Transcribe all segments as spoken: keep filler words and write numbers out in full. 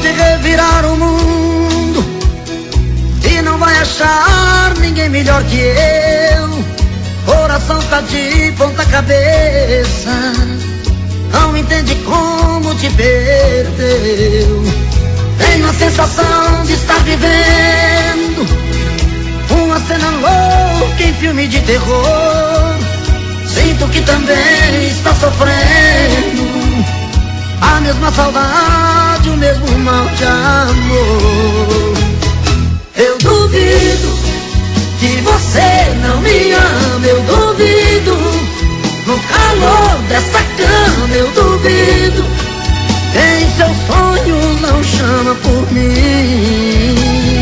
pode revirar o mundo e não vai achar ninguém melhor que eu. Coração tá de ponta cabeça, não entende como te perdeu. Tenho a sensação de estar vivendo uma cena louca em filme de terror. Sinto que também está sofrendo a mesma saudade, o mesmo mal de amor. Eu duvido que você não me ama, eu duvido. No calor dessa cama eu duvido. Em seus sonhos não chama por mim.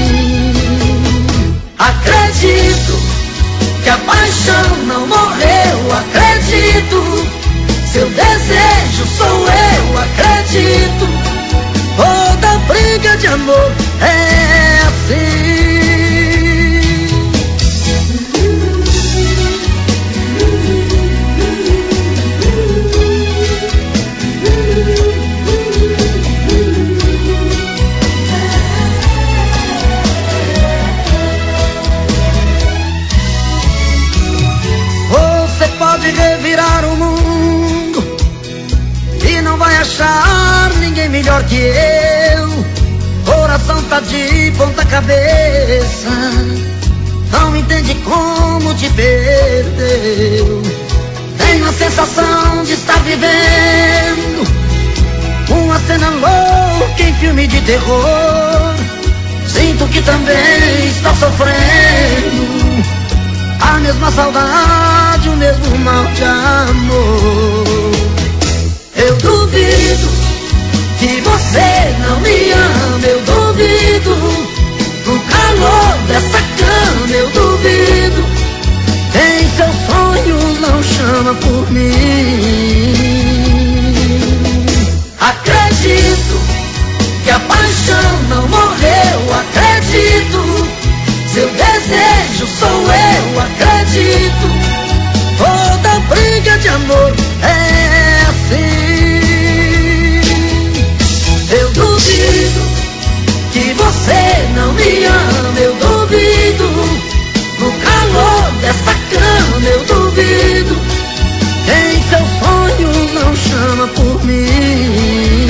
Acredito que a paixão não morreu, acredito. Seu desejo sou eu, acredito. Toda briga de amor é assim. Você pode revirar o mundo e não vai achar ninguém melhor que eu. Coração tá de ponta cabeça, não entende como te perdeu. Tenho a sensação de estar vivendo uma cena louca em filme de terror. Sinto que também está sofrendo a mesma saudade, o mesmo mal de amor. Eu duvido que você não me ama, eu duvido. No calor dessa cama eu duvido. Em seus sonhos não chama por mim. Acredito que a paixão não morreu, acredito. Seu desejo sou eu, acredito. Toda briga de amor é assim. Eu duvido que você não me ama, eu duvido. No calor dessa cama eu duvido. Em seus sonhos não chama por mim.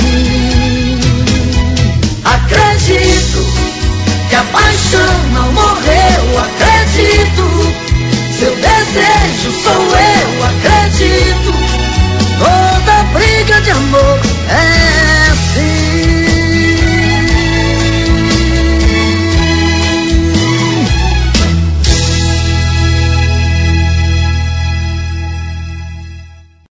Acredito que a paixão não morreu, acredito. Seu desejo sou